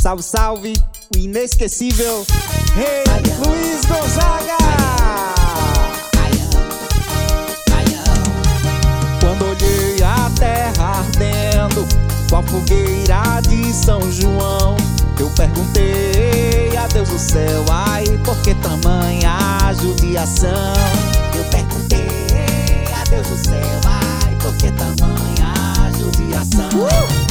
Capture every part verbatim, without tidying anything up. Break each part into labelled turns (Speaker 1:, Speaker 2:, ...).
Speaker 1: Salve, salve, o inesquecível Rei Luiz Gonzaga. Quando olhei a terra ardendo, qual fogueira de São João, eu perguntei a Deus do céu, ai, por que tamanha judiação? Eu perguntei a Deus do céu, ai, por que tamanha judiação? Uh!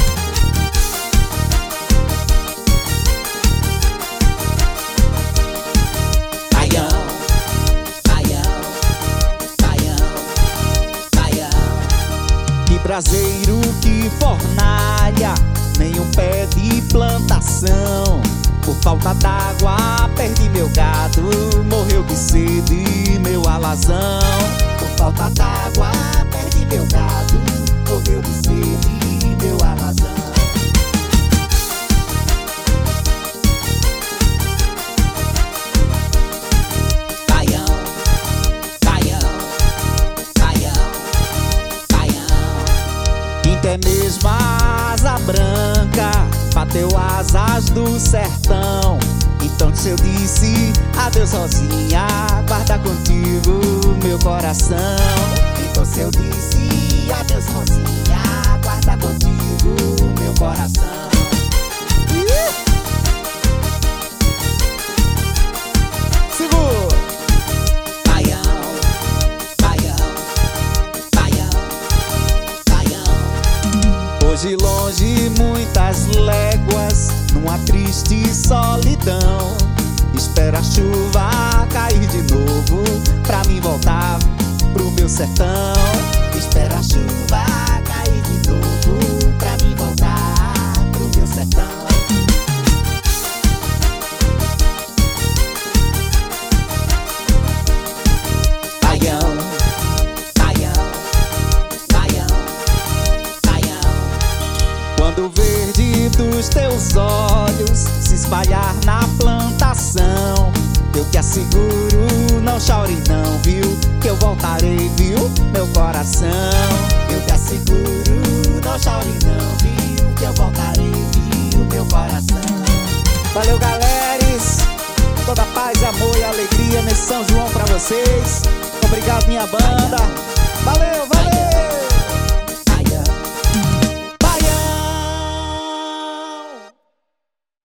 Speaker 1: Braseiro, que fornalha, nenhum pé de plantação. Por falta d'água perdi meu gado, morreu de sede meu alazão. Por falta d'água perdi meu gado, morreu de sede meu alazão. Até mesmo a asa branca bateu asas do sertão. Então se eu disse adeus sozinha, guarda contigo meu coração. Então se eu disse adeus sozinha, guarda contigo meu coração. Segura! Hoje longe muitas léguas, numa triste solidão, espero a chuva cair de novo pra mim voltar pro meu sertão. Espero a chuva cair de novo pra mim voltar pro meu sertão. Quando o verde dos teus olhos se espalhar na plantação, eu te asseguro, não chore não, viu? Que eu voltarei, viu? Meu coração. Eu te asseguro, não chore não, viu? Que eu voltarei, viu? Meu coração. Valeu, galeres. Toda paz, amor e alegria nesse São João pra vocês. Obrigado, minha banda. Valeu, valeu.